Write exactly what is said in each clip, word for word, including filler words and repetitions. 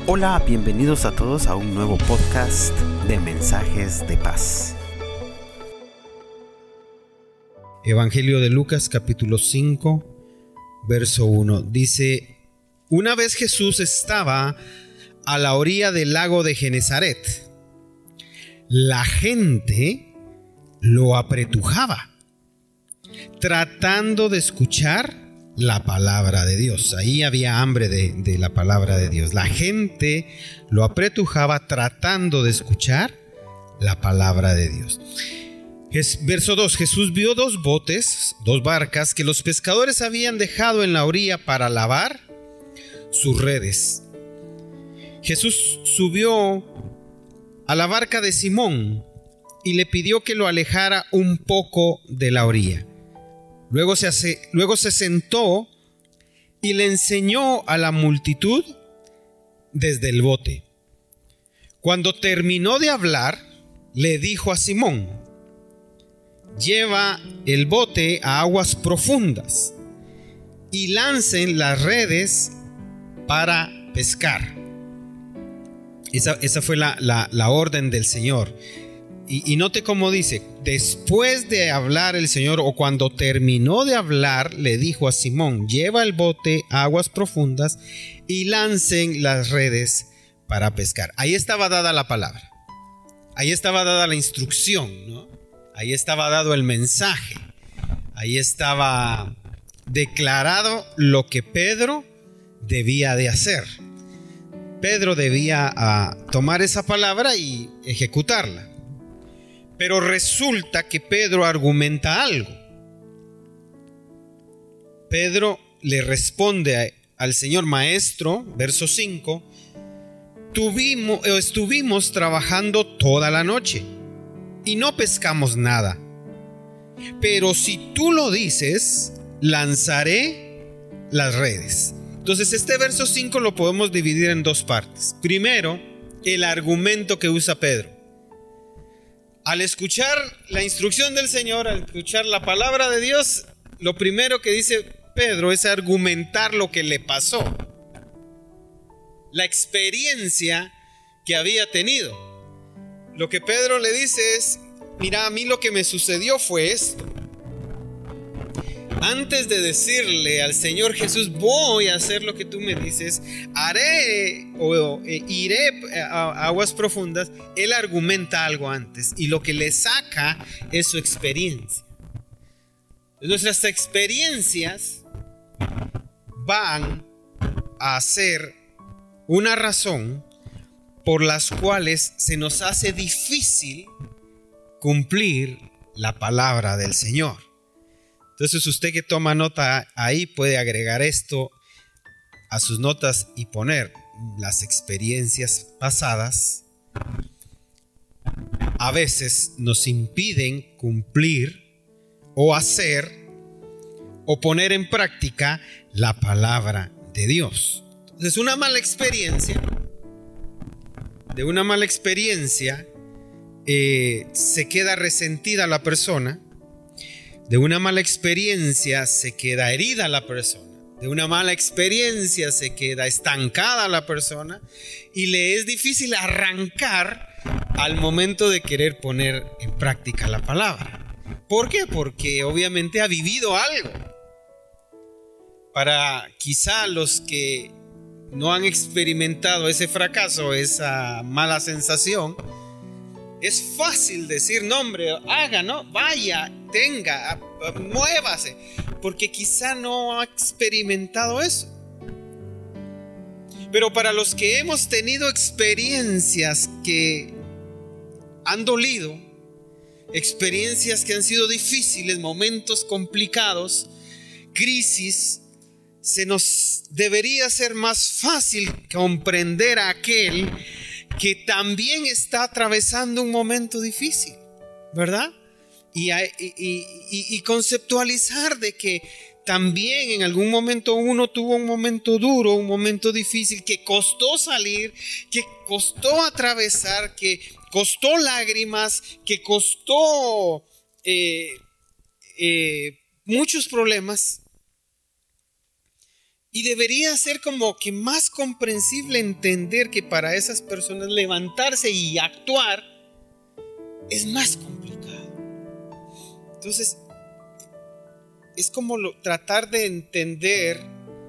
Hola, bienvenidos a todos a un nuevo podcast de Mensajes de Paz. Evangelio de Lucas, capítulo cinco, verso uno. Dice: una vez Jesús estaba a la orilla del lago de Genesaret. La gente lo apretujaba, tratando de escuchar la palabra de Dios. Ahí había hambre de, de la palabra de Dios. La gente lo apretujaba tratando de escuchar la palabra de Dios. Verso dos. Jesús vio dos botes, dos barcas que los pescadores habían dejado en la orilla para lavar sus redes. Jesús subió a la barca de Simón y le pidió que lo alejara un poco de la orilla. Luego se, hace, luego se sentó y le enseñó a la multitud desde el bote. Cuando terminó de hablar, le dijo a Simón: lleva el bote a aguas profundas y lancen las redes para pescar. Esa, esa fue la, la, la orden del Señor. Y, y note cómo dice: después de hablar el Señor, o cuando terminó de hablar, le dijo a Simón: lleva el bote a aguas profundas y lancen las redes para pescar. Ahí estaba dada la palabra. Ahí estaba dada la instrucción, ¿no? Ahí estaba dado el mensaje. Ahí estaba declarado lo que Pedro debía de hacer. Pedro debía uh, tomar esa palabra y ejecutarla. Pero resulta que Pedro argumenta algo. Pedro le responde a, al Señor: maestro, verso cinco, tuvimos, estuvimos trabajando toda la noche y no pescamos nada. Pero si tú lo dices, lanzaré las redes. Entonces este verso cinco lo podemos dividir en dos partes. Primero, el argumento que usa Pedro. Al escuchar la instrucción del Señor, al escuchar la palabra de Dios, lo primero que dice Pedro es argumentar lo que le pasó, la experiencia que había tenido. Lo que Pedro le dice es: mira, a mí lo que me sucedió fue esto. Antes de decirle al Señor Jesús: voy a hacer lo que tú me dices, haré o eh, iré a aguas profundas, él argumenta algo antes, y lo que le saca es su experiencia. Nuestras experiencias van a ser una razón por las cuales se nos hace difícil cumplir la palabra del Señor. Entonces usted que toma nota ahí puede agregar esto a sus notas y poner: las experiencias pasadas a veces nos impiden cumplir o hacer o poner en práctica la palabra de Dios. Entonces una mala experiencia, de una mala experiencia eh, se queda resentida la persona. De una mala experiencia se queda herida la persona. De una mala experiencia se queda estancada la persona y le es difícil arrancar al momento de querer poner en práctica la palabra. ¿Por qué? Porque obviamente ha vivido algo. Para quizá los que no han experimentado ese fracaso, esa mala sensación, es fácil decir: no, hombre, haga, no, vaya, tenga, muévase, porque quizá no ha experimentado eso. Pero para los que hemos tenido experiencias que han dolido, experiencias que han sido difíciles, momentos complicados, crisis, se nos debería ser más fácil comprender a aquel que también está atravesando un momento difícil, ¿verdad? Y, y, y, y conceptualizar de que también en algún momento uno tuvo un momento duro, un momento difícil, que costó salir, que costó atravesar, que costó lágrimas, que costó eh, eh, muchos problemas. Y debería ser como que más comprensible entender que para esas personas levantarse y actuar es más complicado. Entonces, es como lo, tratar de entender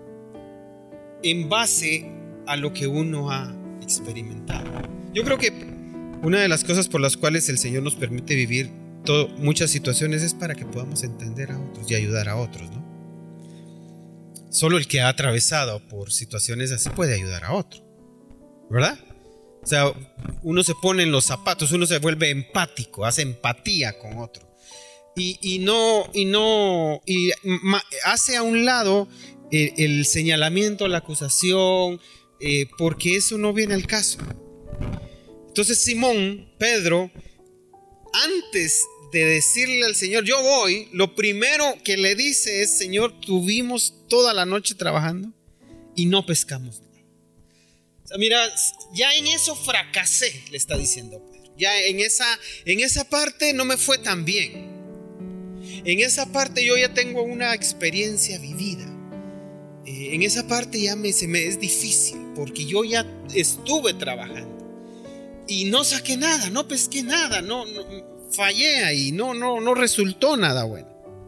en base a lo que uno ha experimentado. Yo creo que una de las cosas por las cuales el Señor nos permite vivir todo, muchas situaciones es para que podamos entender a otros y ayudar a otros, ¿no? Solo el que ha atravesado por situaciones así puede ayudar a otro, ¿verdad? O sea, uno se pone en los zapatos, uno se vuelve empático, hace empatía con otro. Y, y no, y no, y ma, hace a un lado el, el señalamiento, la acusación, eh, porque eso no viene al caso. Entonces Simón, Pedro, antes de decirle al Señor, yo voy, lo primero que le dice es, Señor, tuvimos toda la noche trabajando y no pescamos nada. O sea, mira, ya en eso fracasé, le está diciendo Pedro. Ya en esa, en esa parte no me fue tan bien. En esa parte yo ya tengo una experiencia vivida. Eh, en esa parte ya me, se me es difícil porque yo ya estuve trabajando y no saqué nada, no pesqué nada, no, no fallé ahí, no, no, no resultó nada bueno.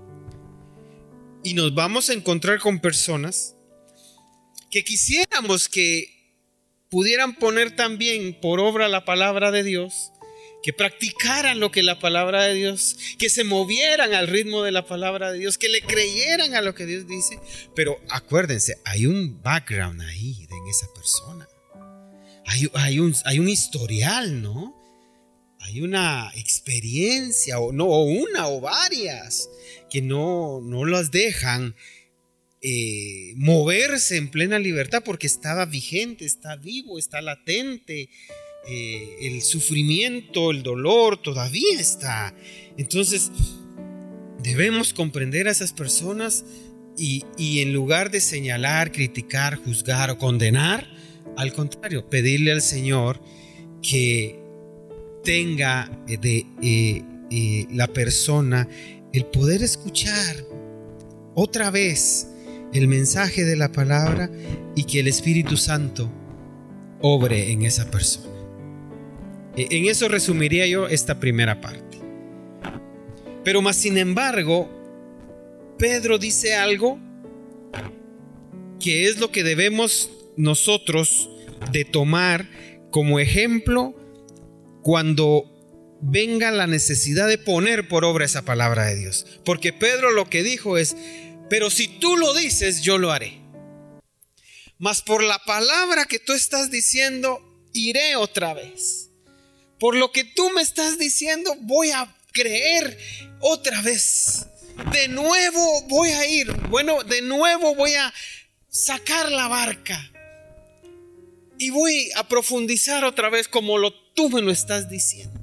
Y nos vamos a encontrar con personas que quisiéramos que pudieran poner también por obra la palabra de Dios, que practicaran lo que la palabra de Dios, que se movieran al ritmo de la palabra de Dios, que le creyeran a lo que Dios dice. Pero acuérdense, hay un background ahí en esa persona. Hay, hay, un, hay un historial, ¿no? Hay una experiencia, o, no, o una o varias, que no, no las dejan eh, moverse en plena libertad porque estaba vigente, está vivo, está latente. Eh, el sufrimiento, el dolor todavía está. Entonces, debemos comprender a esas personas y, y en lugar de señalar, criticar, juzgar o condenar, al contrario, pedirle al Señor que tenga de eh, eh, la persona el poder escuchar otra vez el mensaje de la palabra y que el Espíritu Santo obre en esa persona. En eso resumiría yo esta primera parte. Pero más sin embargo, Pedro dice algo que es lo que debemos nosotros de tomar como ejemplo cuando venga la necesidad de poner por obra esa palabra de Dios. Porque Pedro lo que dijo es, pero si tú lo dices, yo lo haré. Mas por la palabra que tú estás diciendo, iré otra vez. Por lo que tú me estás diciendo, voy a creer otra vez. De nuevo voy a ir. Bueno, de nuevo voy a sacar la barca. Y voy a profundizar otra vez como lo, tú me lo estás diciendo.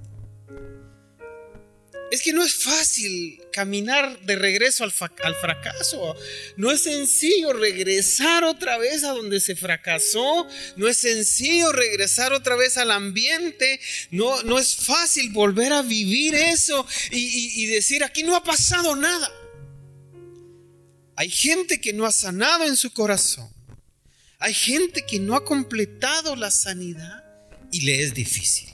Es que no es fácil caminar de regreso al, fa- al fracaso. No es sencillo regresar otra vez a donde se fracasó. No es sencillo regresar otra vez al ambiente. No, no es fácil volver a vivir eso y, y, y decir, aquí no ha pasado nada. Hay gente que no ha sanado en su corazón. Hay gente que no ha completado la sanidad y le es difícil.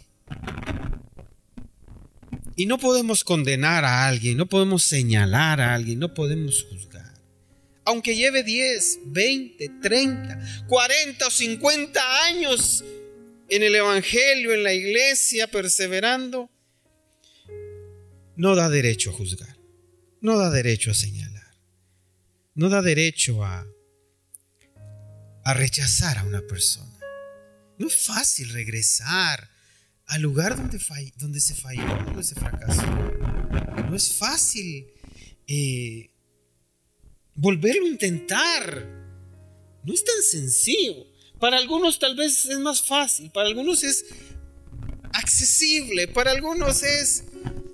Y no podemos condenar a alguien, no podemos señalar a alguien, no podemos juzgar. Aunque lleve diez, veinte, treinta, cuarenta o cincuenta años en el evangelio, en la iglesia, perseverando, no da derecho a juzgar, no da derecho a señalar, no da derecho a, a rechazar a una persona. No es fácil regresar al lugar donde, fall, donde se falló, donde se fracasó. No es fácil eh, volverlo a intentar. No es tan sencillo. Para algunos tal vez es más fácil, para algunos es accesible, para algunos es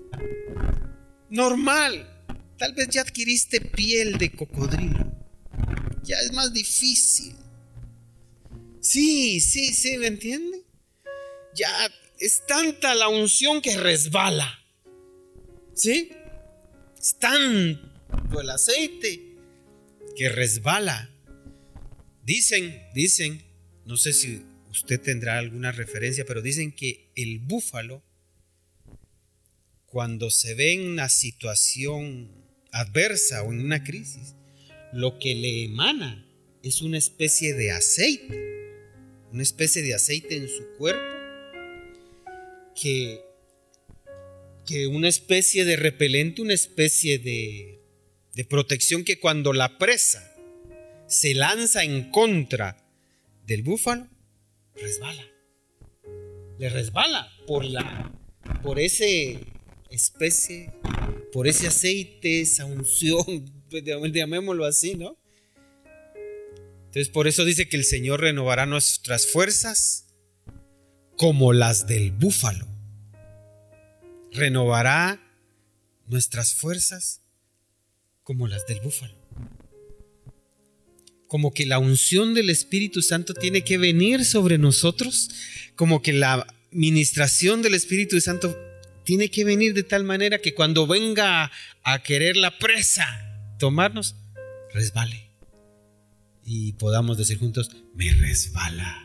normal. Tal vez ya adquiriste piel de cocodrilo. Ya es más difícil. Sí, sí, sí, ¿me entiende? Ya es tanta la unción que resbala. ¿Sí? Es tanto el aceite que resbala. Dicen, dicen, no sé si usted tendrá alguna referencia, pero dicen que el búfalo, cuando se ve en una situación adversa o en una crisis, lo que le emana es una especie de aceite, una especie de aceite en su cuerpo, que, que una especie de repelente, una especie de, de protección, que cuando la presa se lanza en contra del búfalo, resbala, le resbala por la, por ese especie, por ese aceite, esa unción, llamémoslo así, ¿no? Entonces por eso dice que el Señor renovará nuestras fuerzas como las del búfalo. Renovará nuestras fuerzas como las del búfalo. Como que la unción del Espíritu Santo tiene que venir sobre nosotros, como que la ministración del Espíritu Santo tiene que venir de tal manera que cuando venga a querer la presa tomarnos, resbale. Y podamos decir juntos, me resbala.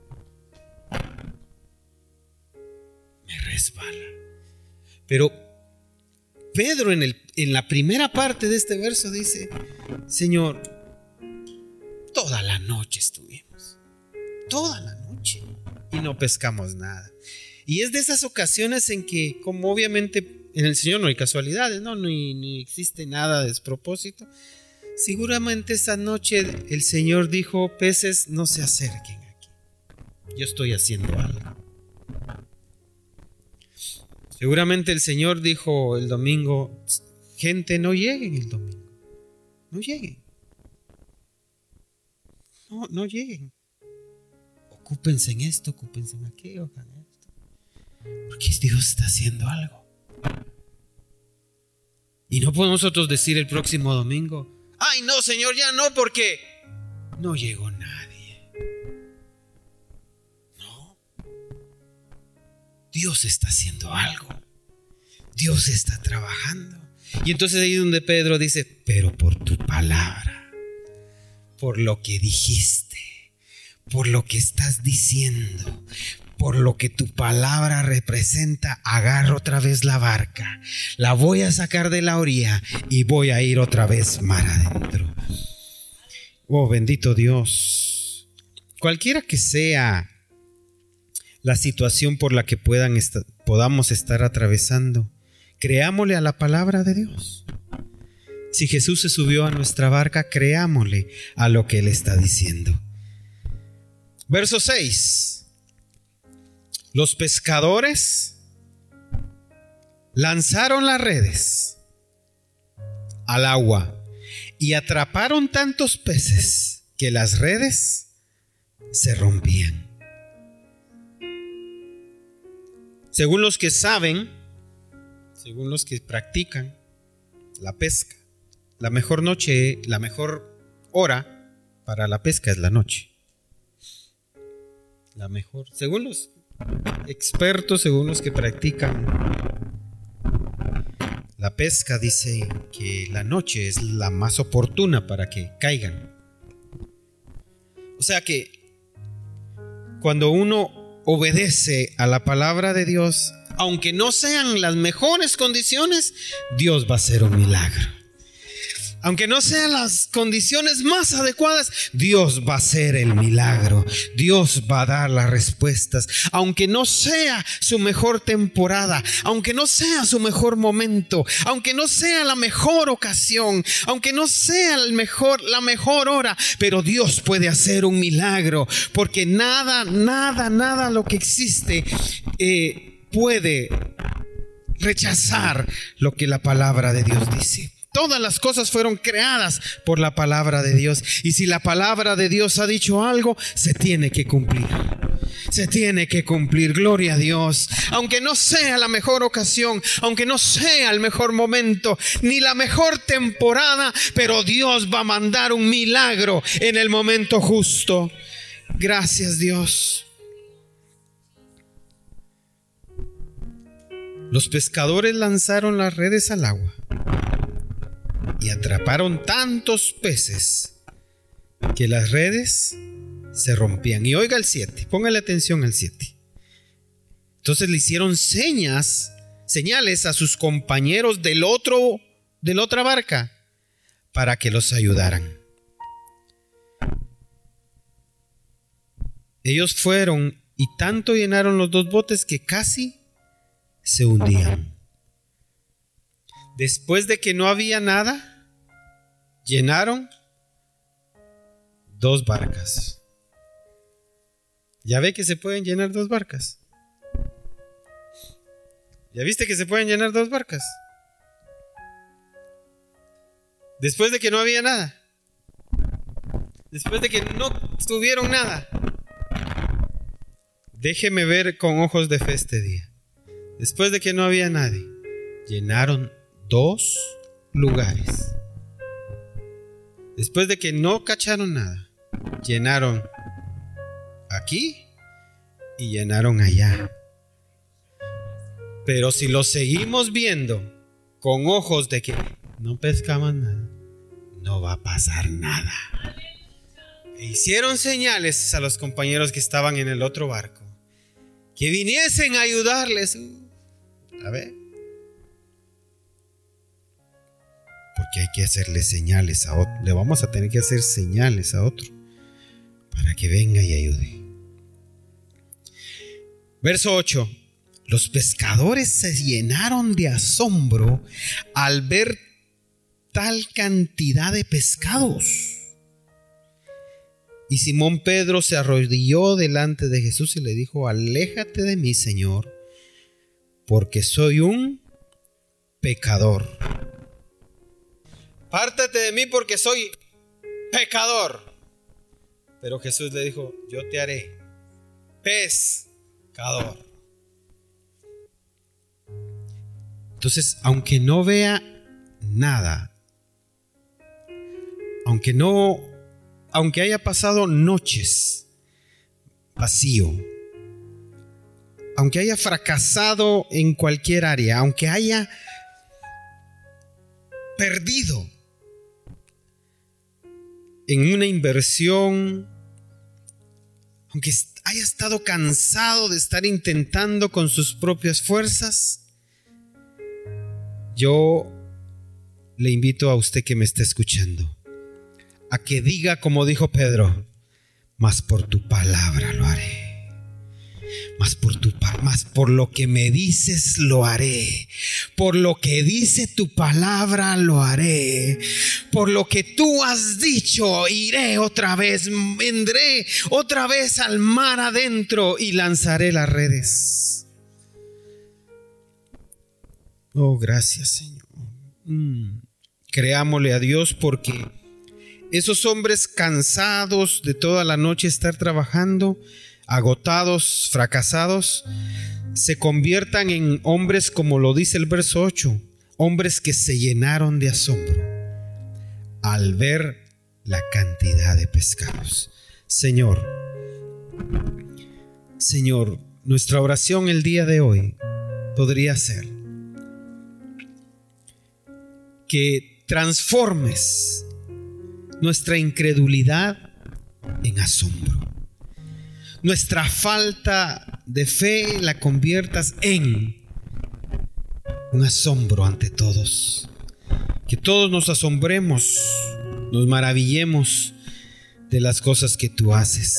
Me resbala. Pero Pedro en, el, en la primera parte de este verso dice, Señor, toda la noche estuvimos. Toda la noche. Y no pescamos nada. Y es de esas ocasiones en que, como obviamente en el Señor no hay casualidades, ¿no? Ni, ni existe nada de despropósito. Seguramente esa noche el Señor dijo, peces, no se acerquen aquí. Yo estoy haciendo algo. Seguramente el Señor dijo el domingo, gente, no lleguen el domingo. No lleguen. No, no lleguen. Ocúpense en esto, ocúpense en aquello, hagan esto. Porque Dios está haciendo algo. Y no podemos nosotros decir el próximo domingo, ay no, Señor, ya no, porque no llegó nadie. No. Dios está haciendo algo. Dios está trabajando. Y entonces ahí es donde Pedro dice, pero por tu palabra, por lo que dijiste, por lo que estás diciendo, por lo que tu palabra representa, agarro otra vez la barca, la voy a sacar de la orilla y voy a ir otra vez mar adentro. Oh, bendito Dios. Cualquiera que sea la situación por la que puedan est- podamos estar atravesando, creámosle a la palabra de Dios. Si Jesús se subió a nuestra barca, creámosle a lo que Él está diciendo. Verso seis. Los pescadores lanzaron las redes al agua y atraparon tantos peces que las redes se rompían. Según los que saben, según los que practican la pesca, la mejor noche, la mejor hora para la pesca es la noche. La mejor, según los expertos, según los que practican la pesca, dice que la noche es la más oportuna para que caigan. O sea que cuando uno obedece a la palabra de Dios, aunque no sean las mejores condiciones, Dios va a hacer un milagro. Aunque no sean las condiciones más adecuadas, Dios va a hacer el milagro. Dios va a dar las respuestas. Aunque no sea su mejor temporada, aunque no sea su mejor momento, aunque no sea la mejor ocasión, aunque no sea el mejor, la mejor hora, pero Dios puede hacer un milagro, porque nada, nada, nada lo que existe eh, puede rechazar lo que la palabra de Dios dice. Todas las cosas fueron creadas por la palabra de Dios. Y si la palabra de Dios ha dicho algo, se tiene que cumplir. Se tiene que cumplir, gloria a Dios. Aunque no sea la mejor ocasión, aunque no sea el mejor momento, ni la mejor temporada, pero Dios va a mandar un milagro en el momento justo. Gracias, Dios. Los pescadores lanzaron las redes al agua y atraparon tantos peces que las redes se rompían. Y oiga el siete, póngale atención al siete. Entonces le hicieron señas, señales a sus compañeros del otro, de la otra barca para que los ayudaran. Ellos fueron y tanto llenaron los dos botes que casi se hundían. Después de que no había nada, llenaron dos barcas. ¿Ya ve que se pueden llenar dos barcas? ¿Ya viste que se pueden llenar dos barcas? Después de que no había nada. Después de que no tuvieron nada. Déjeme ver con ojos de fe este día. Después de que no había nadie, llenaron dos lugares. Después de que no cacharon nada, llenaron aquí y llenaron allá. Pero si lo seguimos viendo con ojos de que no pescaban nada, no va a pasar nada. E hicieron señales a los compañeros que estaban en el otro barco, que viniesen a ayudarles. A ver, porque hay que hacerle señales a otro. Le vamos a tener que hacer señales a otro para que venga y ayude. Verso ocho. Los pescadores se llenaron de asombro al ver tal cantidad de pescados. Y Simón Pedro se arrodilló delante de Jesús y le dijo: aléjate de mí, Señor, porque soy un pecador. Pártate de mí porque soy pecador. Pero Jesús le dijo: yo te haré pescador. Entonces, aunque no vea nada, aunque no, aunque haya pasado noches vacío, aunque haya fracasado en cualquier área, aunque haya perdido en una inversión, aunque haya estado cansado de estar intentando con sus propias fuerzas, yo le invito a usted que me está escuchando a que diga como dijo Pedro: mas por tu palabra lo haré. Mas por tu más por lo que me dices lo haré. Por lo que dice tu palabra lo haré. Por lo que tú has dicho iré otra vez, vendré otra vez al mar adentro y lanzaré las redes. Oh, gracias, Señor. Mm. Creámosle a Dios, porque esos hombres cansados de toda la noche estar trabajando, agotados, fracasados, se conviertan en hombres, como lo dice el verso ocho, hombres que se llenaron de asombro al ver la cantidad de pescados. Señor, Señor, nuestra oración el día de hoy podría ser que transformes nuestra incredulidad en asombro. Nuestra falta de fe la conviertas en un asombro ante todos. Que todos nos asombremos, nos maravillemos de las cosas que tú haces.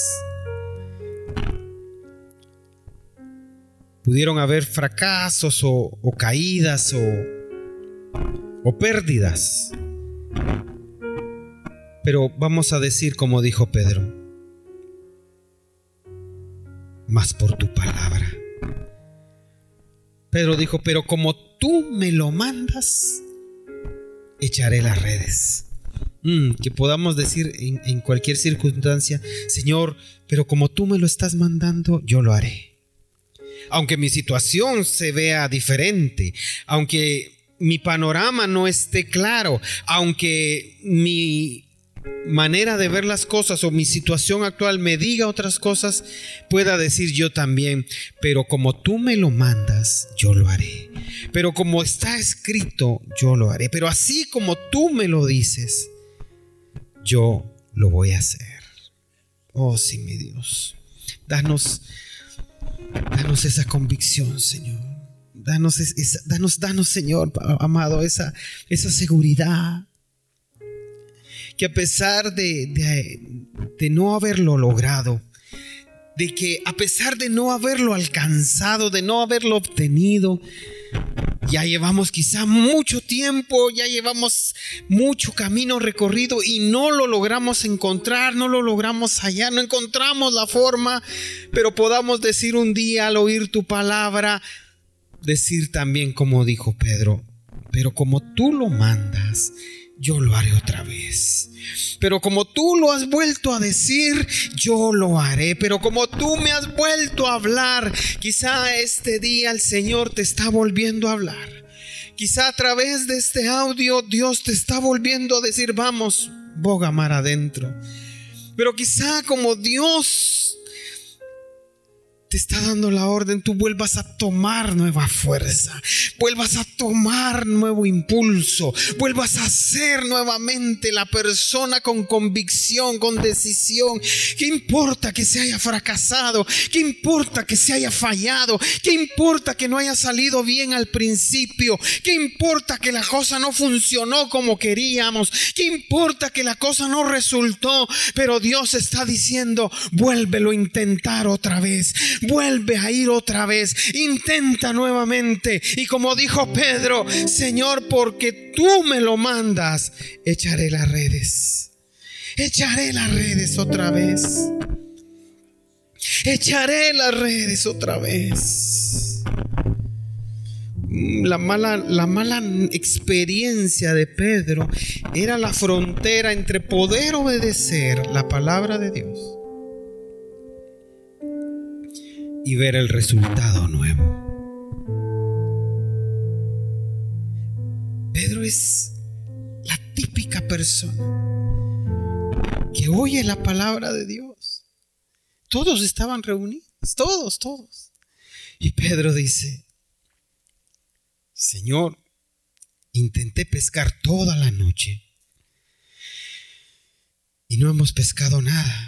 Pudieron haber fracasos o, o caídas o, o pérdidas. Pero vamos a decir como dijo Pedro: mas por tu palabra. Pedro dijo: pero como tú me lo mandas, echaré las redes. Mm, que podamos decir en, en cualquier circunstancia: Señor, pero como tú me lo estás mandando, yo lo haré. Aunque mi situación se vea diferente, aunque mi panorama no esté claro, aunque mi manera de ver las cosas o mi situación actual me diga otras cosas, pueda decir yo también: pero como tú me lo mandas, yo lo haré. Pero como está escrito, yo lo haré. Pero así como tú me lo dices, yo lo voy a hacer. Oh, sí, mi Dios. Danos, danos esa convicción, Señor. Danos, esa, danos, danos, Señor, amado, esa, esa seguridad. Que a pesar de, de, de no haberlo logrado, de que a pesar de no haberlo alcanzado, de no haberlo obtenido, ya llevamos quizá mucho tiempo, ya llevamos mucho camino recorrido y no lo logramos encontrar, no lo logramos hallar, no encontramos la forma, pero podamos decir un día al oír tu palabra, decir también como dijo Pedro, pero como tú lo mandas, yo lo haré otra vez. Pero como tú lo has vuelto a decir, yo lo haré. Pero como tú me has vuelto a hablar, quizá este día el Señor te está volviendo a hablar. Quizá a través de este audio Dios te está volviendo a decir, vamos, boga mar adentro. Pero quizá como Dios te está dando la orden, tú vuelvas a tomar nueva fuerza, vuelvas a tomar nuevo impulso, vuelvas a ser nuevamente la persona con convicción, con decisión. ¿Qué importa que se haya fracasado? ¿Qué importa que se haya fallado? ¿Qué importa que no haya salido bien al principio? ¿Qué importa que la cosa no funcionó como queríamos? ¿Qué importa que la cosa no resultó? Pero Dios está diciendo, vuélvelo a intentar otra vez. Vuelve a ir otra vez, intenta nuevamente. Y como dijo Pedro, Señor, porque tú me lo mandas, echaré las redes. Echaré las redes otra vez. Echaré las redes otra vez. La mala, la mala experiencia de Pedro era la frontera entre poder obedecer la palabra de Dios y ver el resultado nuevo. Pedro es la típica persona que oye la palabra de Dios. Todos estaban reunidos, todos, todos. Y Pedro dice, Señor, intenté pescar toda la noche y no hemos pescado nada.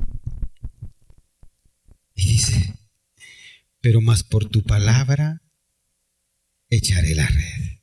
Y dice, pero más por tu palabra echaré la red.